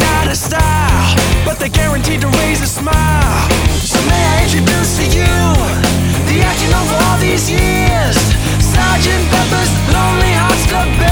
not a style, but they're guaranteed to raise a smile. So may I introduce to you the act you know for all these years, Sergeant Pepper's Lonely Hearts Club Band.